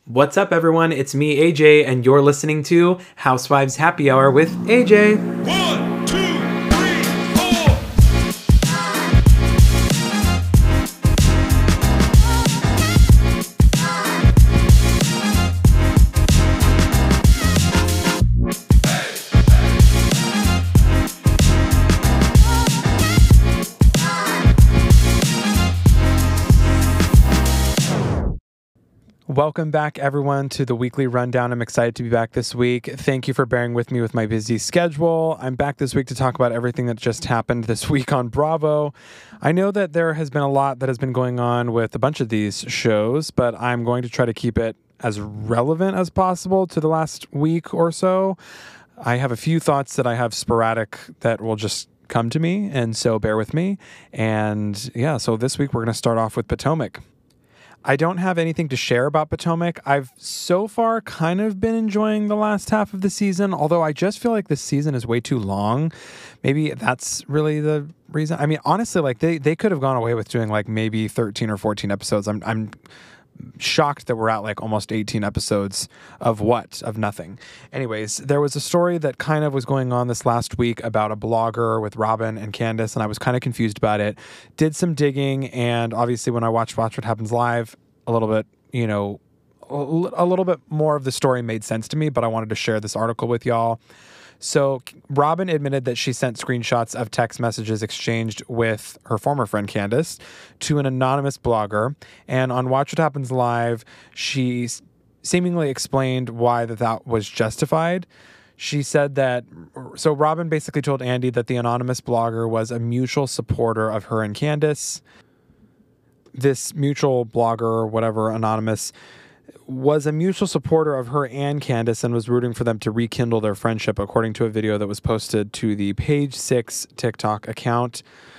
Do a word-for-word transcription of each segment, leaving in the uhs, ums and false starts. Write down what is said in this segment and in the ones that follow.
What's up, everyone? It's me, A J, and you're listening to Housewives Happy Hour with A J. One, two, three, four. Welcome back, everyone, to the weekly rundown. I'm excited to be back this week. Thank you for bearing with me with my busy schedule. I'm back this week to talk about everything that just happened this week on Bravo. I know that there has been a lot that has been going on with a bunch of these shows, but I'm going to try to keep it as relevant as possible to the last week or so. I have a few thoughts that I have sporadic that will just come to me, and so bear with me. And yeah, so this week we're going to start off with Potomac. I don't have anything to share about Potomac. I've so far kind of been enjoying the last half of the season, although I just feel like this season is way too long. Maybe that's really the reason. I mean, honestly, like they, they could have gone away with doing like maybe thirteen or fourteen episodes. I'm I'm shocked that we're at like almost eighteen episodes of what? Of nothing. Anyways, there was a story that kind of was going on this last week about a blogger with Robin and Candace, and I was kind of confused about it. Did some digging, and obviously when I watched Watch What Happens Live, a little bit, you know, a little bit more of the story made sense to me, but I wanted to share this article with y'all. So Robin admitted that she sent screenshots of text messages exchanged with her former friend Candace to an anonymous blogger. And on Watch What Happens Live, she seemingly explained why that, that was justified. She said that, so Robin basically told Andy that the anonymous blogger was a mutual supporter of her and Candace. This mutual blogger or whatever, anonymous, was a mutual supporter of her and Candace and was rooting for them to rekindle their friendship, according to a video that was posted to the Page Six TikTok account.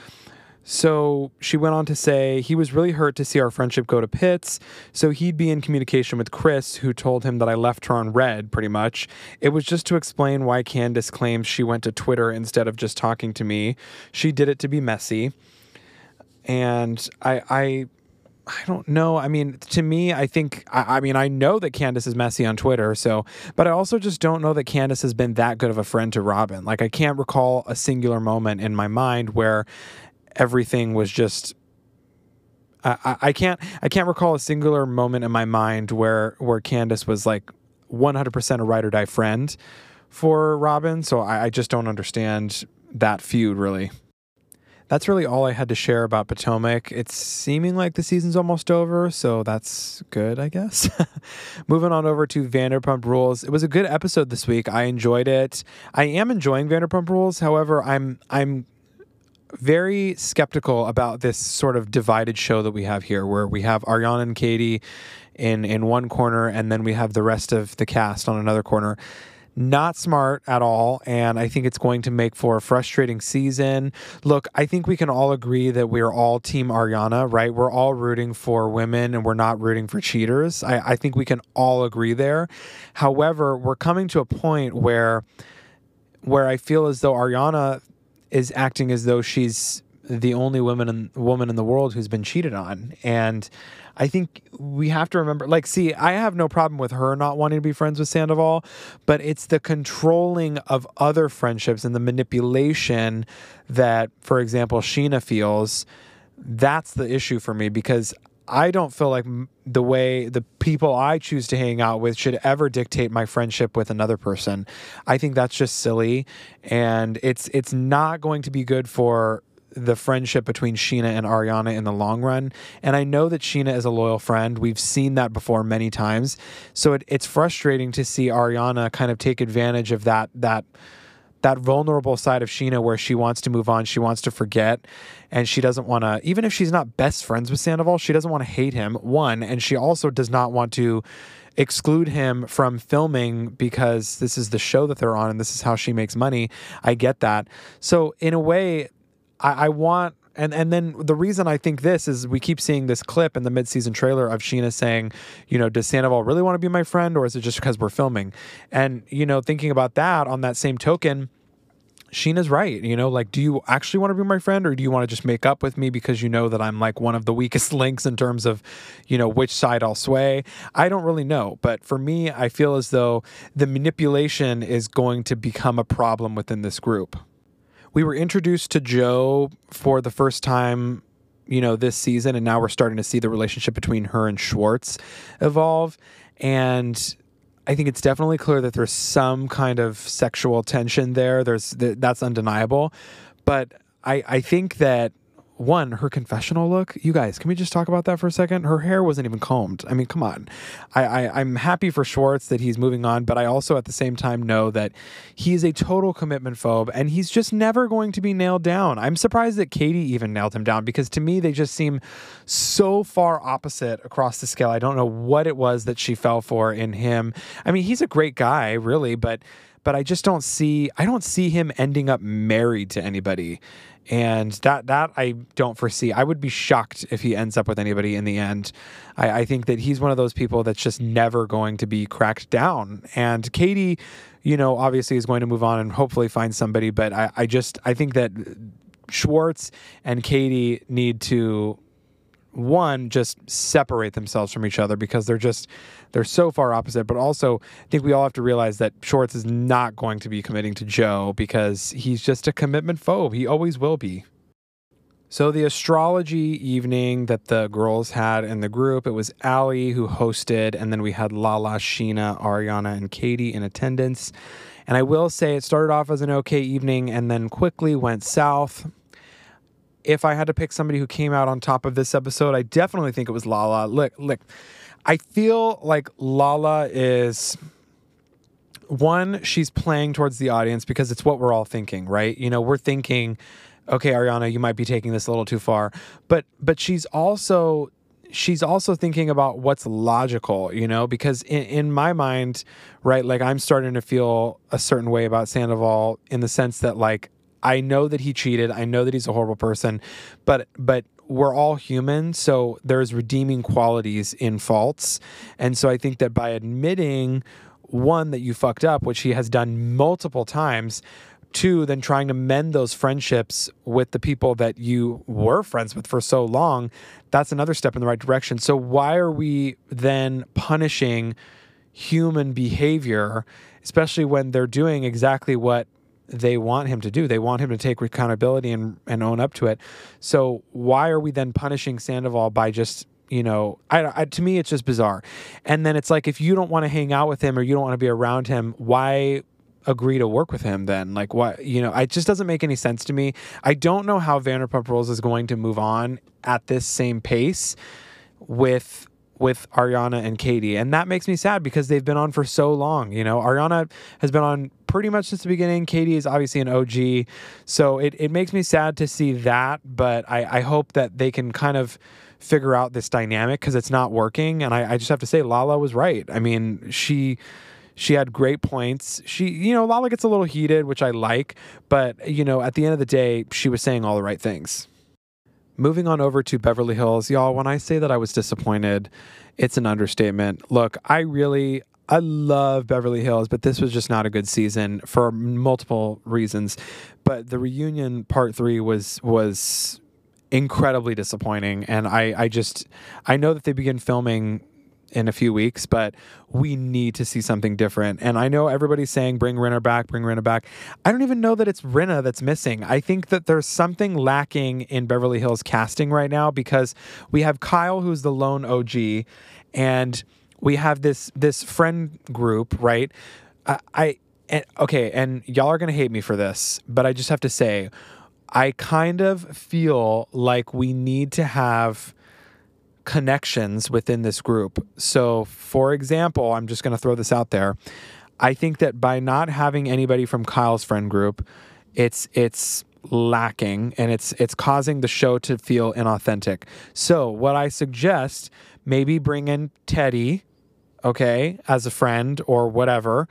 So she went on to say, he was really hurt to see our friendship go to pits, so he'd be in communication with Chris, who told him that I left her on red, pretty much. It was just to explain why Candace claims she went to Twitter instead of just talking to me. She did it to be messy. And I... I I don't know. I mean, to me, I think, I, I mean, I know that Candace is messy on Twitter, so, but I also just don't know that Candace has been that good of a friend to Robin. Like, I can't recall a singular moment in my mind where everything was just, I, I, I can't, I can't recall a singular moment in my mind where, where Candace was like one hundred percent a ride or die friend for Robin. So I, I just don't understand that feud, really. That's really all I had to share about Potomac. It's seeming like the season's almost over, so that's good, I guess. Moving on over to Vanderpump Rules. It was a good episode this week. I enjoyed it. I am enjoying Vanderpump Rules. However, I'm I'm very skeptical about this sort of divided show that we have here, where we have Ariana and Katie in, in one corner, and then we have the rest of the cast on another corner. Not smart at all, and I think it's going to make for a frustrating season. Look, I think we can all agree that we're all Team Ariana, right? We're all rooting for women, and we're not rooting for cheaters. I, I think we can all agree there. However, we're coming to a point where, where I feel as though Ariana is acting as though she's the only woman in, woman in the world who's been cheated on, and I think we have to remember, like, see, I have no problem with her not wanting to be friends with Sandoval, but it's the controlling of other friendships and the manipulation that, for example, Sheena feels. That's the issue for me, because I don't feel like the way the people I choose to hang out with should ever dictate my friendship with another person. I think that's just silly, and it's it's not going to be good for the friendship between Sheena and Ariana in the long run. And I know that Sheena is a loyal friend. We've seen that before many times. So it, it's frustrating to see Ariana kind of take advantage of that, that, that vulnerable side of Sheena where she wants to move on. She wants to forget. And she doesn't want to, even if she's not best friends with Sandoval, she doesn't want to hate him, one. And she also does not want to exclude him from filming because this is the show that they're on and this is how she makes money. I get that. So in a way, I, I want, and, and then the reason I think this is we keep seeing this clip in the mid-season trailer of Sheena saying, you know, does Sandoval really want to be my friend, or is it just because we're filming? And, you know, thinking about that, on that same token, Sheena's right. You know, like, do you actually want to be my friend, or do you want to just make up with me because you know that I'm like one of the weakest links in terms of, you know, which side I'll sway? I don't really know. But for me, I feel as though the manipulation is going to become a problem within this group. We were introduced to Joe for the first time, you know, this season, and now we're starting to see the relationship between her and Schwartz evolve. And I think it's definitely clear that there's some kind of sexual tension there. There's th- that's undeniable. But I, I think that, one, her confessional look, you guys, can we just talk about that for a second? Her hair wasn't even combed. I mean, come on. I, I, I'm happy for Schwartz that he's moving on, but I also at the same time know that he's a total commitment phobe and he's just never going to be nailed down. I'm surprised that Katie even nailed him down, because to me, they just seem so far opposite across the scale. I don't know what it was that she fell for in him. I mean, he's a great guy, really, but but I just don't see, I don't see him ending up married to anybody. And that that I don't foresee. I would be shocked if he ends up with anybody in the end. I, I think that he's one of those people that's just never going to be cracked down. And Katie, you know, obviously is going to move on and hopefully find somebody. But I, I just, I think that Schwartz and Katie need to, one, just separate themselves from each other, because they're just, they're so far opposite. But also, I think we all have to realize that Schwartz is not going to be committing to Joe because he's just a commitment phobe. He always will be. So the astrology evening that the girls had in the group, it was Allie who hosted, and then we had Lala, Sheena, Ariana, and Katie in attendance. And I will say it started off as an okay evening and then quickly went south. If I had to pick somebody who came out on top of this episode, I definitely think it was Lala. Look, look, I feel like Lala is, one, she's playing towards the audience because it's what we're all thinking, right? You know, we're thinking, okay, Ariana, you might be taking this a little too far. But but she's also she's also thinking about what's logical, you know, because in, in my mind, right, like I'm starting to feel a certain way about Sandoval in the sense that, like, I know that he cheated. I know that he's a horrible person, but but we're all human. So there's redeeming qualities in faults. And so I think that by admitting, one, that you fucked up, which he has done multiple times, two, then trying to mend those friendships with the people that you were friends with for so long, that's another step in the right direction. So why are we then punishing human behavior, especially when they're doing exactly what they want him to do? They want him to take accountability and, and own up to it. So why are we then punishing Sandoval by just, you know, I, I, to me, it's just bizarre. And then it's like, if you don't want to hang out with him or you don't want to be around him, why agree to work with him then? Like, what, you know, it just doesn't make any sense to me. I don't know how Vanderpump Rules is going to move on at this same pace with with Ariana and Katie. And that makes me sad because they've been on for so long. You know, Ariana has been on pretty much since the beginning. Katie is obviously an O G. So it, it makes me sad to see that, but I, I hope that they can kind of figure out this dynamic because it's not working. And I, I just have to say Lala was right. I mean, she she had great points. She, you know, Lala gets a little heated, which I like, but, you know, at the end of the day, she was saying all the right things. Moving on over to Beverly Hills, y'all, when I say that I was disappointed, it's an understatement. Look, I really, I love Beverly Hills, but this was just not a good season for multiple reasons. But the reunion part three was was incredibly disappointing. And I, I just, I know that they begin filming in a few weeks, but we need to see something different. And I know everybody's saying, bring Rinna back, bring Rinna back. I don't even know that it's Rinna that's missing. I think that there's something lacking in Beverly Hills casting right now because we have Kyle, who's the lone O G, and we have this, this friend group, right? I, I and, okay. And y'all are going to hate me for this, but I just have to say, I kind of feel like we need to have connections within this group. So, for example, I'm just going to throw this out there. I think that by not having anybody from Kyle's friend group, it's it's lacking and it's it's causing the show to feel inauthentic. So, what I suggest, maybe bring in Teddy, okay, as a friend or whatever,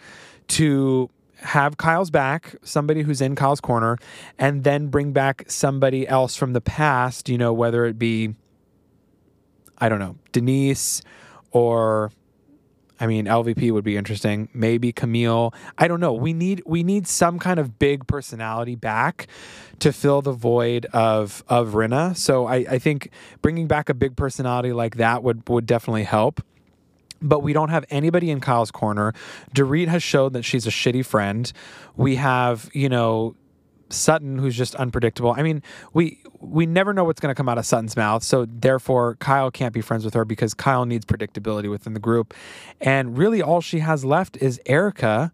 to have Kyle's back, somebody who's in Kyle's corner, and then bring back somebody else from the past, you know, whether it be, I don't know, Denise or I mean, L V P would be interesting. Maybe Camille. I don't know. We need we need some kind of big personality back to fill the void of of Rinna. So I, I think bringing back a big personality like that would would definitely help. But we don't have anybody in Kyle's corner. Dorit has showed that she's a shitty friend. We have, you know, Sutton, who's just unpredictable. I mean, we we never know what's going to come out of Sutton's mouth, so therefore Kyle can't be friends with her because Kyle needs predictability within the group. And really all she has left is Erica,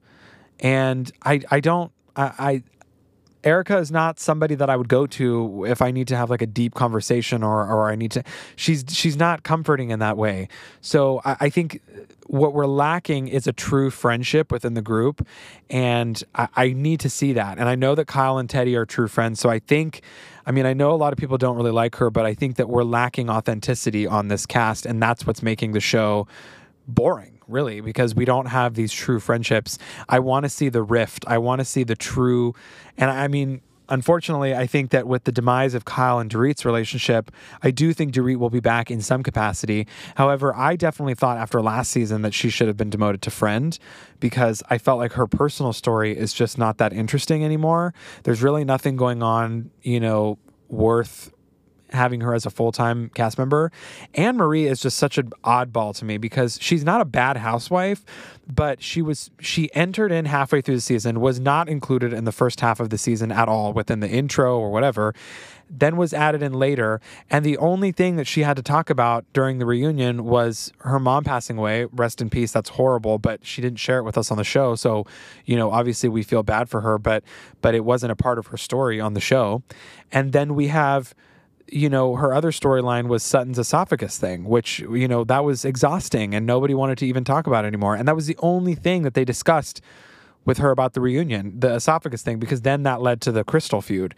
and I I don't I, I Erica is not somebody that I would go to if I need to have like a deep conversation or or I need to. She's she's not comforting in that way. So I, I think what we're lacking is a true friendship within the group, and I, I need to see that. And I know that Kyle and Teddy are true friends. So I think, I mean, I know a lot of people don't really like her, but I think that we're lacking authenticity on this cast, and that's what's making the show boring, really, because we don't have these true friendships. I want to see the rift. I want to see the true, and I mean, unfortunately, I think that with the demise of Kyle and Dorit's relationship, I do think Dorit will be back in some capacity. However, I definitely thought after last season that she should have been demoted to friend because I felt like her personal story is just not that interesting anymore. There's really nothing going on, you know, worth having her as a full-time cast member. Anne Marie is just such an oddball to me because she's not a bad housewife, but she was she entered in halfway through the season, was not included in the first half of the season at all within the intro or whatever, then was added in later, and the only thing that she had to talk about during the reunion was her mom passing away. Rest in peace. That's horrible, but she didn't share it with us on the show, so you know, obviously we feel bad for her, but but it wasn't a part of her story on the show. And then we have, you know, her other storyline was Sutton's esophagus thing, which, you know, that was exhausting and nobody wanted to even talk about it anymore. And that was the only thing that they discussed with her about the reunion, the esophagus thing, because then that led to the Crystal feud.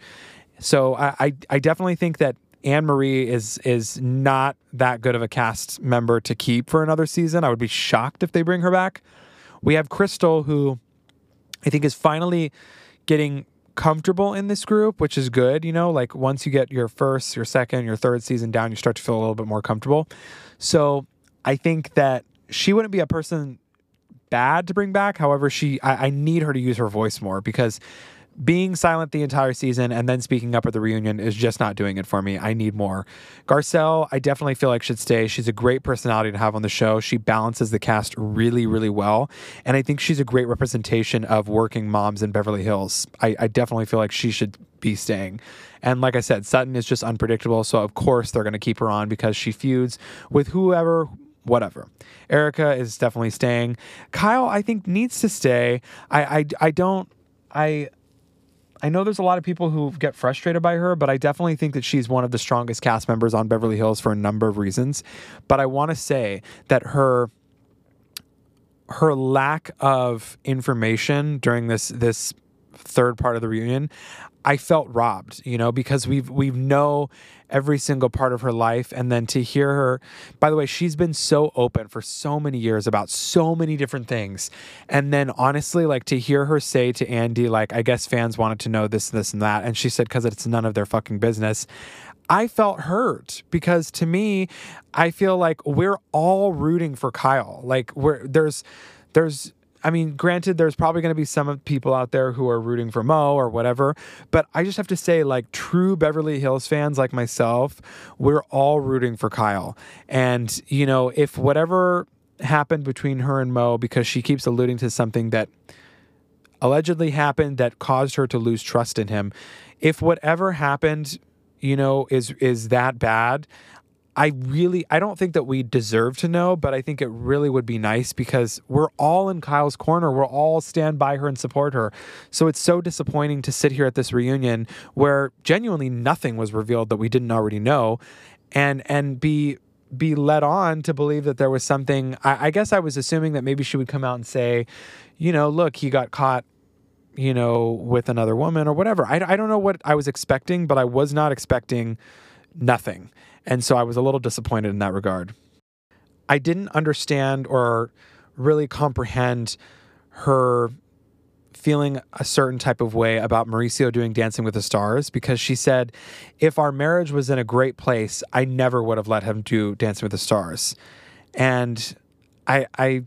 So I, I, I definitely think that Anne Marie is is not that good of a cast member to keep for another season. I would be shocked if they bring her back. We have Crystal, who I think is finally getting comfortable in this group, which is good. You know, like once you get your first, your second, your third season down, you start to feel a little bit more comfortable. So I think that she wouldn't be a person bad to bring back. However, she, I, I need her to use her voice more because being silent the entire season and then speaking up at the reunion is just not doing it for me. I need more. Garcelle, I definitely feel like should stay. She's a great personality to have on the show. She balances the cast really, really well. And I think she's a great representation of working moms in Beverly Hills. I, I definitely feel like she should be staying. And like I said, Sutton is just unpredictable. So of course they're going to keep her on because she feuds with whoever, whatever. Erica is definitely staying. Kyle, I think, needs to stay. I, I, I don't, I... I know there's a lot of people who get frustrated by her, but I definitely think that she's one of the strongest cast members on Beverly Hills for a number of reasons. But I want to say that her her lack of information during this this third part of the reunion, I felt robbed, you know, because we've we know every single part of her life. And then to hear her, by the way, she's been so open for so many years about so many different things. And then honestly, like to hear her say to Andy, like, I guess fans wanted to know this, this, and that. And she said, because it's none of their fucking business. I felt hurt because to me, I feel like we're all rooting for Kyle. Like we're there's, there's, I mean, granted, there's probably going to be some people out there who are rooting for Mo or whatever, but I just have to say, like, true Beverly Hills fans like myself, we're all rooting for Kyle. And, you know, if whatever happened between her and Mo, because she keeps alluding to something that allegedly happened that caused her to lose trust in him, if whatever happened, you know, is is that bad, I really, I don't think that we deserve to know, but I think it really would be nice because we're all in Kyle's corner. We'll all stand by her and support her. So it's so disappointing to sit here at this reunion where genuinely nothing was revealed that we didn't already know, and and be be led on to believe that there was something. I, I guess I was assuming that maybe she would come out and say, you know, look, he got caught, you know, with another woman or whatever. I, I don't know what I was expecting, but I was not expecting nothing. And so I was a little disappointed in that regard. I didn't understand or really comprehend her feeling a certain type of way about Mauricio doing Dancing with the Stars because she said, if our marriage was in a great place, I never would have let him do Dancing with the Stars. And I, I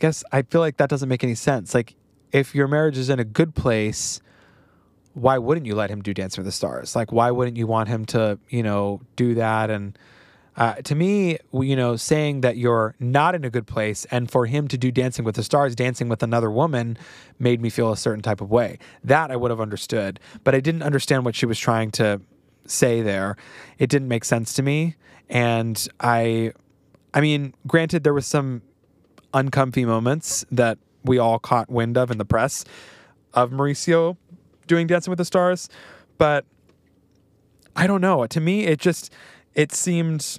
guess I feel like that doesn't make any sense. Like, if your marriage is in a good place, why wouldn't you let him do Dancing with the Stars? Like, why wouldn't you want him to, you know, do that? And uh, to me, you know, saying that you're not in a good place and for him to do Dancing with the Stars, dancing with another woman, made me feel a certain type of way. That I would have understood, but I didn't understand what she was trying to say there. It didn't make sense to me. And I, I mean, granted, there was some uncomfy moments that we all caught wind of in the press of Mauricio doing Dancing with the Stars, but I don't know. To me, it just, it seemed,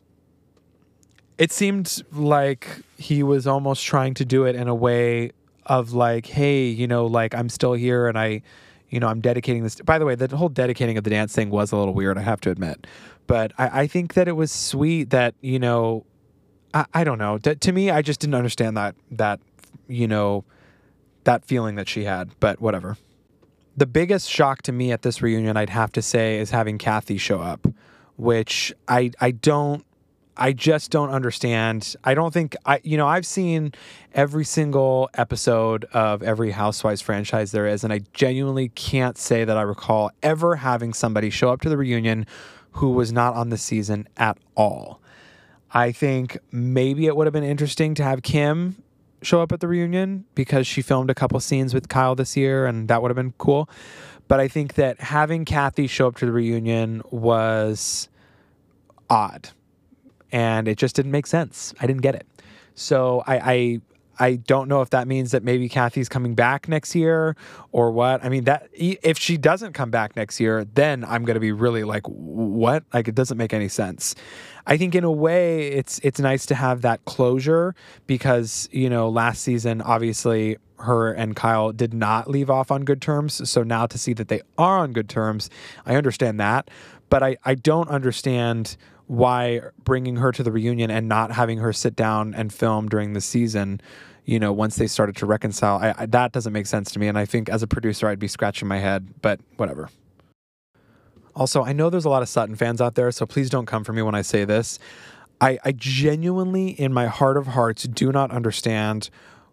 it seemed like he was almost trying to do it in a way of like, hey, you know, like I'm still here and I, you know, I'm dedicating this. By the way, the whole dedicating of the dance thing was a little weird, I have to admit, but I, I think that it was sweet that, you know, I, I don't know. To, to me, I just didn't understand that, that, you know, that feeling that she had, but whatever. The biggest shock to me at this reunion, I'd have to say, is having Kathy show up, which I I don't, I just don't understand. I don't think, I you know, I've seen every single episode of every Housewives franchise there is, and I genuinely can't say that I recall ever having somebody show up to the reunion who was not on the season at all. I think maybe it would have been interesting to have Kim show up at the reunion because she filmed a couple scenes with Kyle this year and that would have been cool. But I think that having Kathy show up to the reunion was odd and it just didn't make sense. I didn't get it. So I, I, I don't know if that means that maybe Kathy's coming back next year or what. I mean, that if she doesn't come back next year, then I'm going to be really like, what? Like, it doesn't make any sense. I think in a way it's it's nice to have that closure because, you know, last season, obviously her and Kyle did not leave off on good terms. So now to see that they are on good terms, I understand that. But I, I don't understand why bringing her to the reunion and not having her sit down and film during the season, you know, once they started to reconcile, I, I, that doesn't make sense to me. And I think as a producer, I'd be scratching my head, but whatever. Also, I know there's a lot of Sutton fans out there, so please don't come for me when I say this. I, I genuinely, in my heart of hearts, do not understand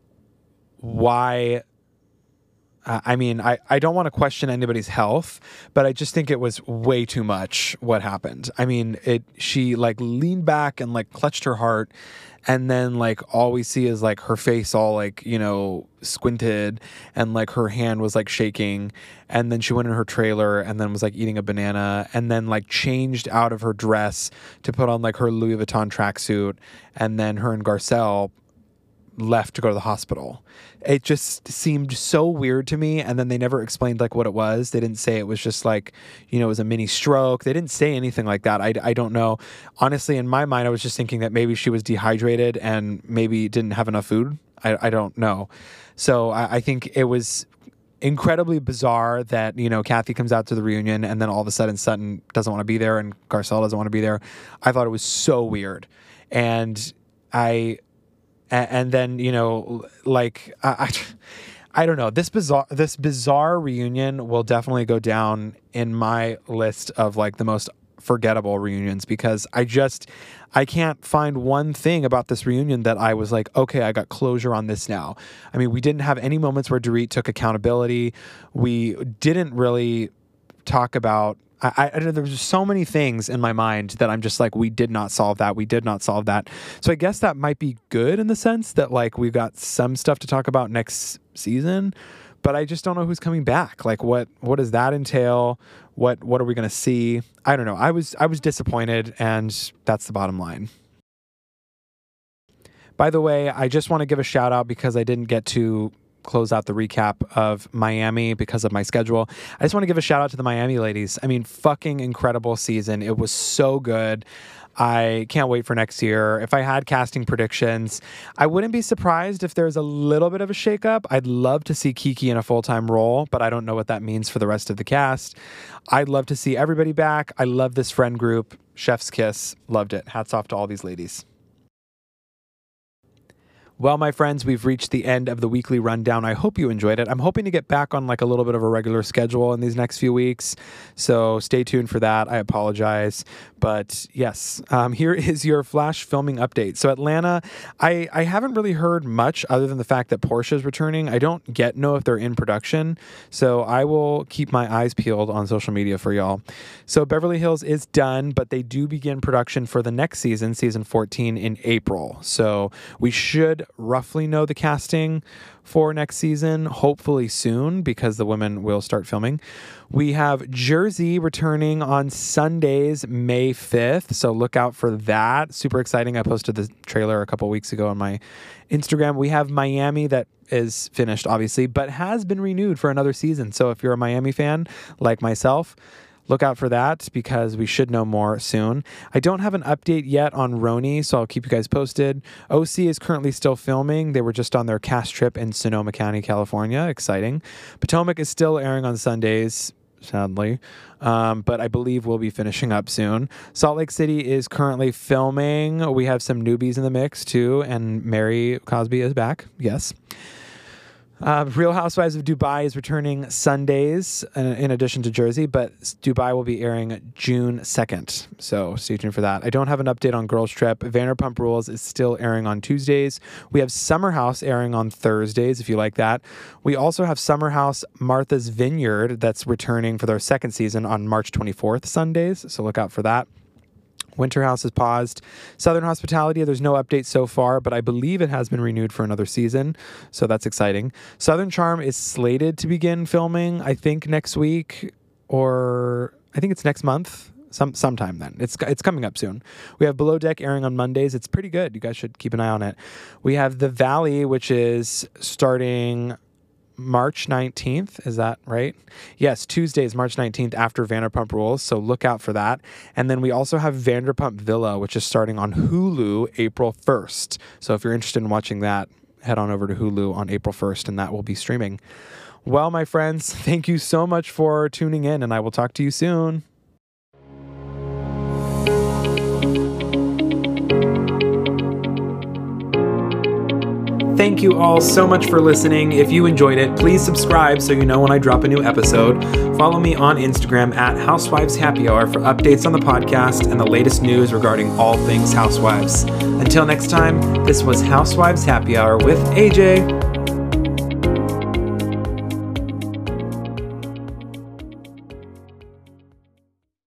why. Uh, I mean, I, I don't want to question anybody's health, but I just think it was way too much what happened. I mean, it. She like leaned back and like clutched her heart. And then like all we see is like her face all like, you know, squinted and like her hand was like shaking. And then she went in her trailer and then was like eating a banana and then like changed out of her dress to put on like her Louis Vuitton tracksuit. And then her and Garcelle left to go to the hospital. It just seemed so weird to me. And then they never explained like what it was. They didn't say it was just like, you know, it was a mini stroke. They didn't say anything like that. I, I don't know. Honestly, in my mind, I was just thinking that maybe she was dehydrated and maybe didn't have enough food. I, I don't know. So I, I think it was incredibly bizarre that, you know, Kathy comes out to the reunion and then all of a sudden Sutton doesn't want to be there and Garcelle doesn't want to be there. I thought it was so weird. And I... And then, you know, like, I, I, I don't know, this bizarre, this bizarre reunion will definitely go down in my list of like the most forgettable reunions because I just, I can't find one thing about this reunion that I was like, okay, I got closure on this now. I mean, we didn't have any moments where Dorit took accountability. We didn't really talk about, I, I, there's just so many things in my mind that I'm just like, we did not solve that. We did not solve that. So I guess that might be good in the sense that like we've got some stuff to talk about next season, but I just don't know who's coming back. Like what, what does that entail? What, what are we going to see? I don't know. I was, I was disappointed and that's the bottom line. By the way, I just want to give a shout out because I didn't get to close out the recap of Miami because of my schedule. I just want to give a shout out to the Miami ladies. I mean, fucking incredible season. It was so good. I can't wait for next year. If I had casting predictions, I wouldn't be surprised if there's a little bit of a shakeup. I'd love to see Kiki in a full-time role, but I don't know what that means for the rest of the cast. I'd love to see everybody back. I love this friend group. Chef's kiss. Loved it. Hats off to all these ladies. Well, my friends, we've reached the end of the weekly rundown. I hope you enjoyed it. I'm hoping to get back on like a little bit of a regular schedule in these next few weeks. So stay tuned for that. I apologize. But yes, um, here is your flash filming update. So Atlanta, I, I haven't really heard much other than the fact that Porsche is returning. I don't yet know if they're in production. So I will keep my eyes peeled on social media for y'all. So Beverly Hills is done, but they do begin production for the next season, season fourteen, in April. So we should roughly know the casting for next season, hopefully soon, because the women will start filming. We have Jersey returning on Sundays, May fifth, so look out for that. Super exciting. I posted the trailer a couple weeks ago on my Instagram. We have Miami that is finished, obviously, but has been renewed for another season. So if you're a Miami fan like myself, look out for that because we should know more soon. I don't have an update yet on Roni, so I'll keep you guys posted. O C is currently still filming. They were just on their cast trip in Sonoma County, California. Exciting. Potomac is still airing on Sundays, sadly, um, but I believe we'll be finishing up soon. Salt Lake City is currently filming. We have some newbies in the mix too, and Mary Cosby is back. Yes. Uh, Real Housewives of Dubai is returning Sundays in, in addition to Jersey, but Dubai will be airing June second. So stay tuned for that. I don't have an update on Girls Trip. Vanderpump Rules is still airing on Tuesdays. We have Summer House airing on Thursdays, if you like that. We also have Summer House Martha's Vineyard that's returning for their second season on March twenty-fourth, Sundays. So look out for that. Winter House is paused. Southern Hospitality, there's no update so far, but I believe it has been renewed for another season, so that's exciting. Southern Charm is slated to begin filming, I think, next week, or I think it's next month, some sometime then. It's it's coming up soon. We have Below Deck airing on Mondays. It's pretty good. You guys should keep an eye on it. We have The Valley, which is starting March nineteenth, is that right? Yes, Tuesday is March nineteenth after Vanderpump Rules, so look out for that. And then we also have Vanderpump Villa, which is starting on Hulu April first. So if you're interested in watching that, head on over to Hulu on April first, and that will be streaming. Well, my friends, thank you so much for tuning in, and I will talk to you soon. Thank you all so much for listening. If you enjoyed it, please subscribe so you know when I drop a new episode. Follow me on Instagram at Housewives Happy Hour for updates on the podcast and the latest news regarding all things Housewives. Until next time, this was Housewives Happy Hour with A J.